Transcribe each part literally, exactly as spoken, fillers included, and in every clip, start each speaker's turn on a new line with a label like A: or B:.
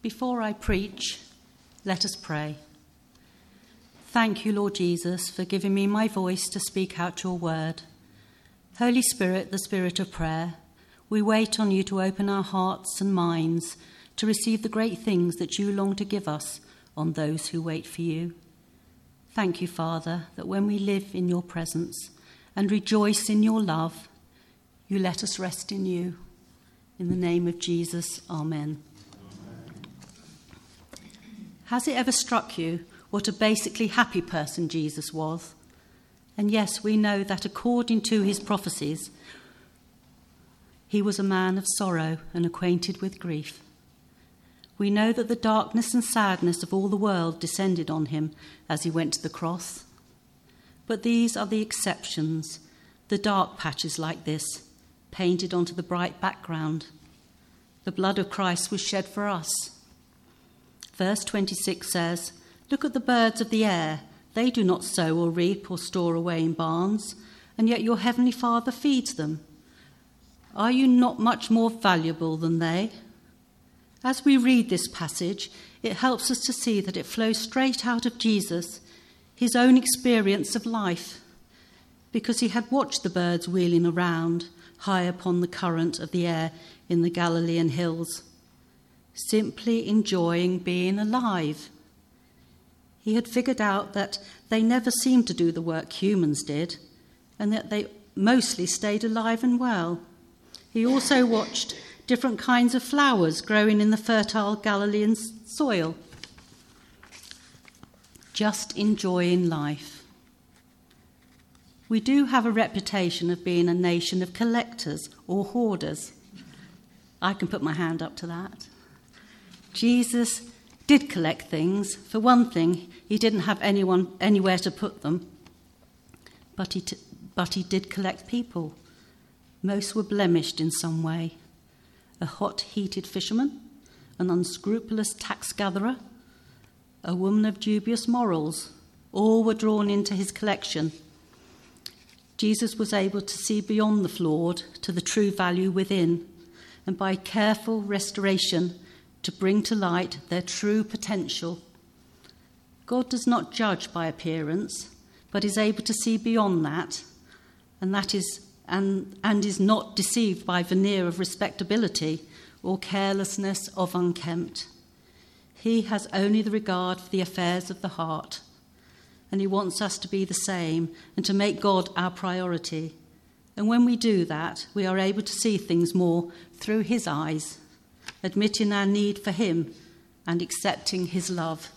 A: Before I preach, let us pray. Thank you, Lord Jesus, for giving me my voice to speak out your word. Holy Spirit, the Spirit of prayer, we wait on you to open our hearts and minds to receive the great things that you long to give us on those who wait for you. Thank you, Father, that when we live in your presence and rejoice in your love, you let us rest in you. In the name of Jesus, amen. Has it ever struck you what a basically happy person Jesus was? And yes, we know that according to his prophecies, he was a man of sorrow and acquainted with grief. We know that the darkness and sadness of all the world descended on him as he went to the cross. But these are the exceptions, the dark patches like this, painted onto the bright background. The blood of Christ was shed for us. Verse twenty-six says, "Look at the birds of the air. They do not sow or reap or store away in barns, and yet your heavenly Father feeds them. Are you not much more valuable than they?" As we read this passage, it helps us to see that it flows straight out of Jesus, his own experience of life, because he had watched the birds wheeling around high upon the current of the air in the Galilean hills, simply enjoying being alive. He had figured out that they never seemed to do the work humans did, and that they mostly stayed alive and well. He also watched different kinds of flowers growing in the fertile Galilean soil, just enjoying life. We do have a reputation of being a nation of collectors or hoarders. I can put my hand up to that. Jesus did collect things. For one thing, he didn't have anyone anywhere to put them, but he, t- but he did collect people. Most were blemished in some way. A hot-heated fisherman, an unscrupulous tax gatherer, a woman of dubious morals, all were drawn into his collection. Jesus was able to see beyond the flawed to the true value within, and by careful restoration to bring to light their true potential. God does not judge by appearance, but is able to see beyond that, and that is and, and is not deceived by veneer of respectability or carelessness of unkempt. He has only the regard for the affairs of the heart, and he wants us to be the same and to make God our priority. And when we do that, we are able to see things more through his eyes, admitting our need for him and accepting his love.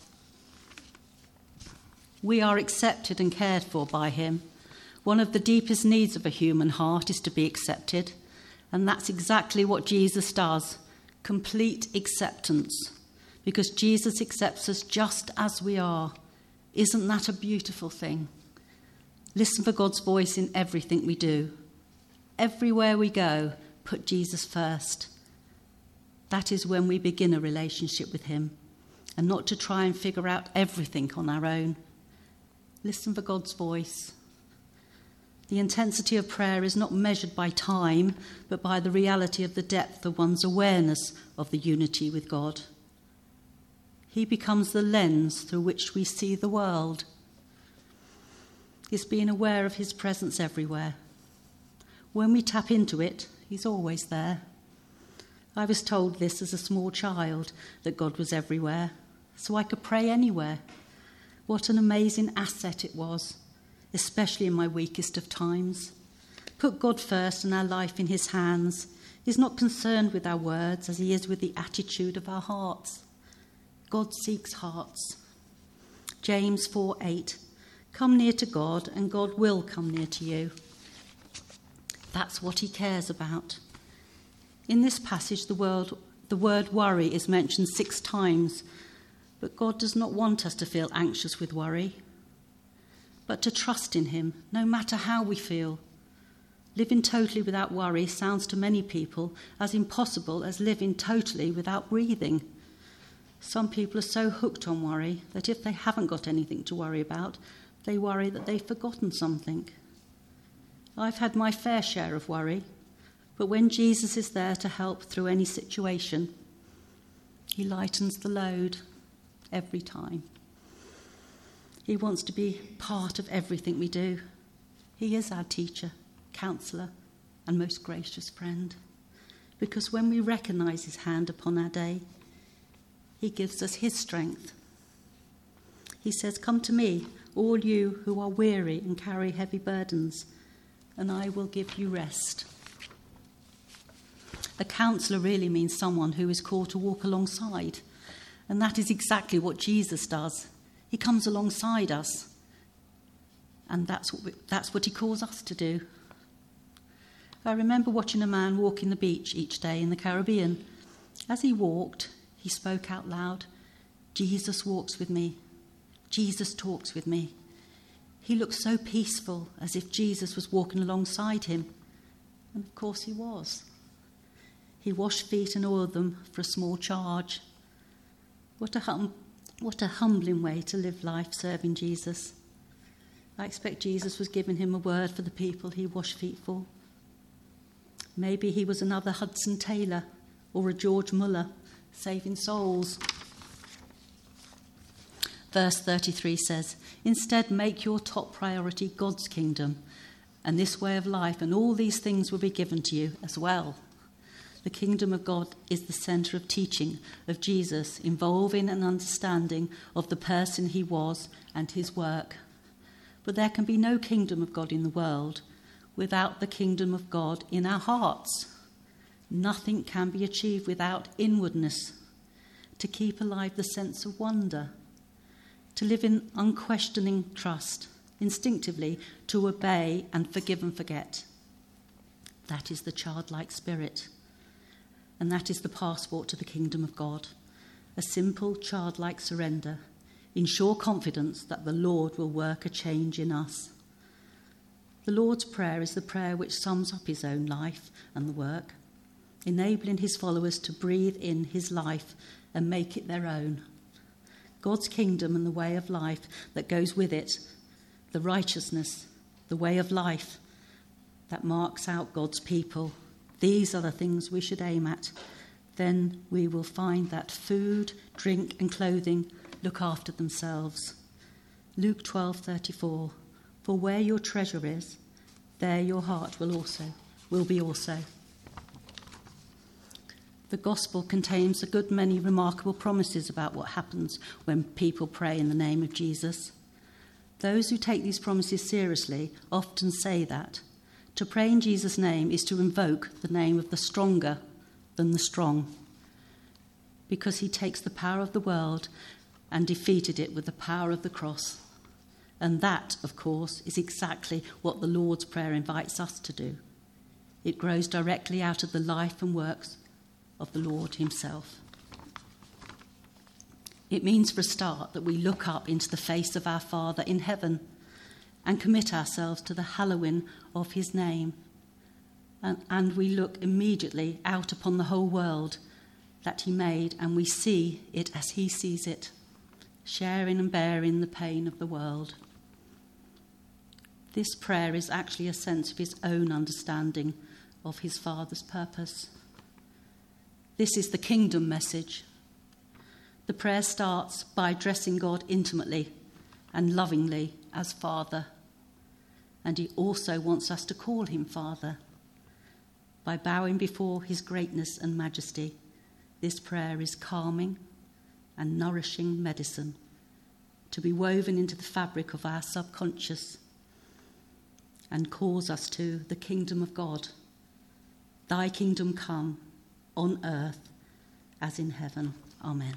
A: We are accepted and cared for by him. One of the deepest needs of a human heart is to be accepted, and that's exactly what Jesus does, complete acceptance, because Jesus accepts us just as we are. Isn't that a beautiful thing? Listen for God's voice in everything we do. Everywhere we go, put Jesus first. That is when we begin a relationship with him, and not to try and figure out everything on our own. Listen for God's voice. The intensity of prayer is not measured by time, but by the reality of the depth of one's awareness of the unity with God. He becomes the lens through which we see the world. It's being aware of his presence everywhere. When we tap into it, he's always there. I was told this as a small child, that God was everywhere, so I could pray anywhere. What an amazing asset it was, especially in my weakest of times. Put God first and our life in his hands. He's not concerned with our words as he is with the attitude of our hearts. God seeks hearts. James four eight, come near to God and God will come near to you. That's what he cares about. In this passage, the word, the word worry is mentioned six times, but God does not want us to feel anxious with worry, but to trust in him, no matter how we feel. Living totally without worry sounds to many people as impossible as living totally without breathing. Some people are so hooked on worry that if they haven't got anything to worry about, they worry that they've forgotten something. I've had my fair share of worry, but when Jesus is there to help through any situation, He lightens the load every time. He wants to be part of everything we do. He is our teacher, counsellor, and most gracious friend. Because when we recognise his hand upon our day, he gives us his strength. He says, "Come to me, all you who are weary and carry heavy burdens, and I will give you rest." A counsellor really means someone who is called to walk alongside. And that is exactly what Jesus does. He comes alongside us. And that's what, we, that's what he calls us to do. I remember watching a man walking the beach each day in the Caribbean. As he walked, he spoke out loud, "Jesus walks with me. Jesus talks with me." He looked so peaceful, as if Jesus was walking alongside him. And of course he was. He washed feet and oiled them for a small charge. What a, hum- what a humbling way to live life, serving Jesus. I expect Jesus was giving him a word for the people he washed feet for. Maybe he was another Hudson Taylor or a George Muller, saving souls. Verse thirty-three says, "Instead, make your top priority God's kingdom and this way of life, and all these things will be given to you as well." The kingdom of God is the centre of teaching of Jesus, involving an understanding of the person he was and his work. But there can be no kingdom of God in the world without the kingdom of God in our hearts. Nothing can be achieved without inwardness, to keep alive the sense of wonder, to live in unquestioning trust, instinctively to obey and forgive and forget. That is the childlike spirit. And that is the passport to the kingdom of God, a simple childlike surrender, in sure confidence that the Lord will work a change in us. The Lord's Prayer is the prayer which sums up his own life and the work, enabling his followers to breathe in his life and make it their own. God's kingdom and the way of life that goes with it, the righteousness, the way of life that marks out God's people. These are the things we should aim at. Then we will find that food, drink and clothing look after themselves. Luke twelve thirty-four. "For where your treasure is, there your heart will also will be also." The gospel contains a good many remarkable promises about what happens when people pray in the name of Jesus. Those who take these promises seriously often say that to pray in Jesus' name is to invoke the name of the stronger than the strong, because he takes the power of the world and defeated it with the power of the cross. And that, of course, is exactly what the Lord's Prayer invites us to do. It grows directly out of the life and works of the Lord himself. It means, for a start, that we look up into the face of our Father in heaven and commit ourselves to the hallowing of his name. And, and we look immediately out upon the whole world that he made, and we see it as he sees it, sharing and bearing the pain of the world. This prayer is actually a sense of his own understanding of his Father's purpose. This is the kingdom message. The prayer starts by addressing God intimately and lovingly as Father. And he also wants us to call him Father. By bowing before his greatness and majesty, this prayer is calming and nourishing medicine to be woven into the fabric of our subconscious and calls us to the kingdom of God. Thy kingdom come on earth as in heaven. Amen.